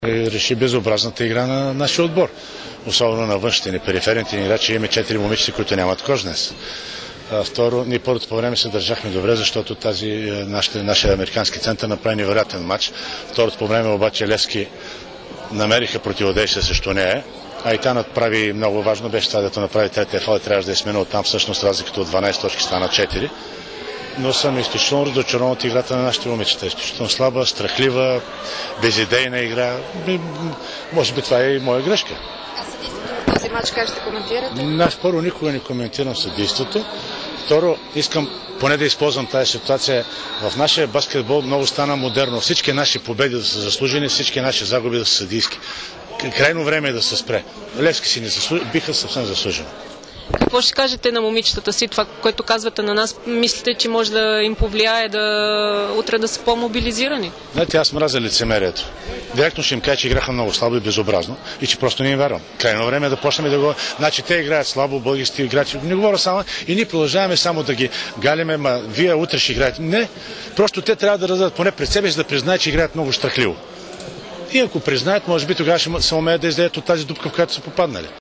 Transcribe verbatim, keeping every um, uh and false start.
Реши безобразната игра на нашия отбор. Особено на външните ни, периферните ни играчи. Имаме четири момичета, които нямат кош днес. А, второ, ние първото по време се държахме добре, защото тази нашия, нашия американски център направи невероятен матч. Второто по време обаче Левски намериха противодействие срещу нея. А и тя направи много важно, беше това, да направи третия фал и трябваше да е сменил там. Всъщност разликата от дванайсет точки стана четири. Но съм изключително разочарован от играта на нашите момичета. Изключително слаба, страхлива, безидейна игра. Може би това е и моя грешка. А съдейството на този матч как ще коментирате? Аз първо никога не коментирам съдейството. Второ, искам поне да използвам тази ситуация. В нашия баскетбол много стана модерно. Всички наши победи да са заслужени, всички наши загуби да са съдийски. Крайно време е да се спре. Левски си не заслужи, биха съвсем заслужено. Какво ще кажете на момичетата си? Това, което казвате на нас, мислите, че може да им повлияе да утре да са по-мобилизирани? Знаете, аз мразя лицемерието. Директно ще им кажа, че играха много слабо и безобразно и че просто не им вярвам. Крайно време е да почнем да го... Значи те играят слабо, българските играчи. Не говоря само и ние продължаваме само да ги галиме, ма вие утре ще играете. Не, просто те трябва да раздадат поне пред себе си да признаят, че играят много страхливо. И ако признаят, може би тогава ще се умеят да излеят от тази дупка, в която са попаднали.